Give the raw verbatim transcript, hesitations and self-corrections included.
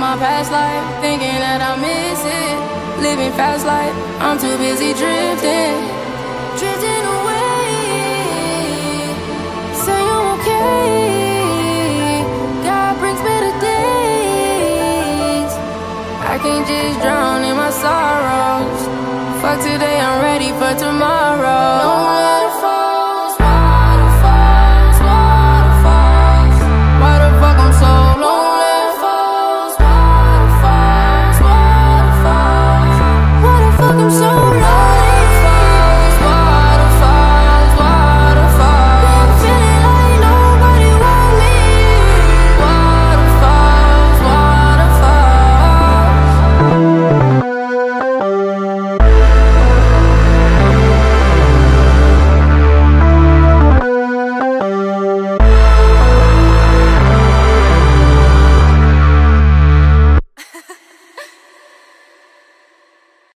my past life, thinking that I miss it. Living fast life, I'm too busy drifting, drifting away. Say I'm okay, God brings better days. I can't just drown in my sorrows. Fuck today, I'm ready for tomorrow. Don't let